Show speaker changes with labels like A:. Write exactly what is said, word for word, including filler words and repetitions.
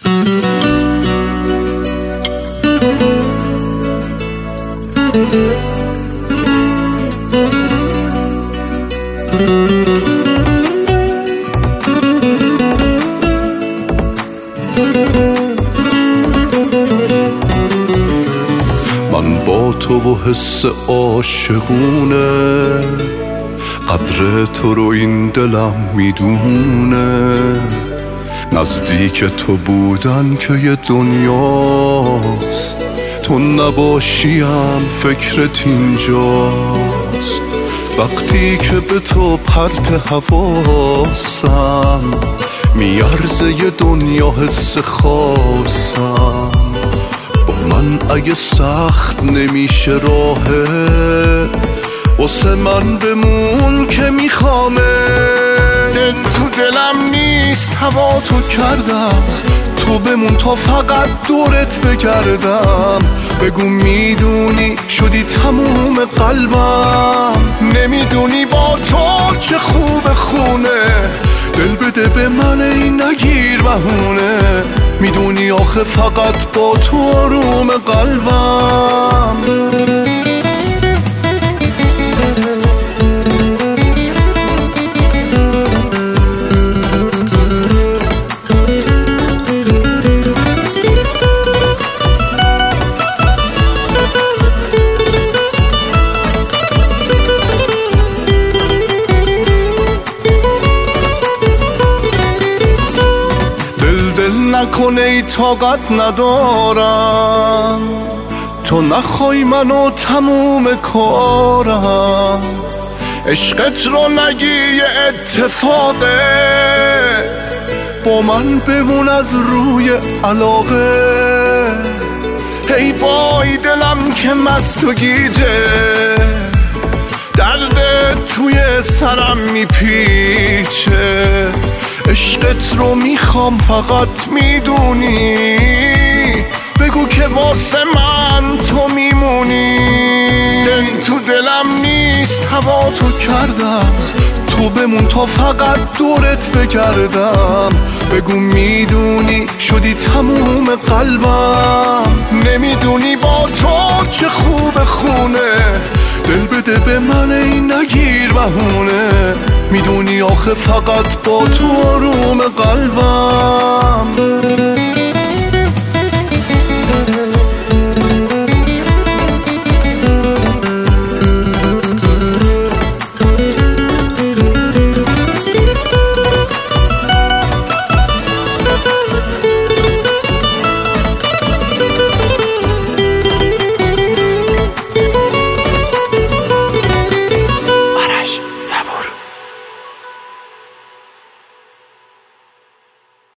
A: من با تو و حس عاشقونه، قدر تو رو این دلم میدونه. نزدیک تو بودن که یه دنیاست، تو نباشیم فکرت اینجاست. وقتی که به تو پرت حواسم، میارزه یه دنیا حس خاصم. با من اگه سخت نمیشه راهه، واسه من بمون که میخوامه. دل تو دلم نیست هوا تو کردم، تو بمون تا فقط دورت بگردم. بگو میدونی شدی تموم قلبم، نمیدونی با تو چه خوب خونه. دل بده به من این نگیر بهونه، میدونی آخه فقط با تو روم قلبم. نکنه ای طاقت ندارم، تو نخوای منو تموم کارم. عشقت رو نگی یه اتفاقه، با من بمون از روی علاقه. ای وای دلم که مست و گیجه، درد توی سرم میپیچه. عشقت رو میخوام فقط میدونی، بگو که واسه من تو میمونی. دل تو دلم نیست هوا تو کردم، تو بمون تا فقط دورت بگردم. بگو میدونی شدی تموم قلبم، نمیدونی با تو چه خوب خونه. دل بده به من این نگیر بهونه، میدونی آخه فقط با تو روم قلبم.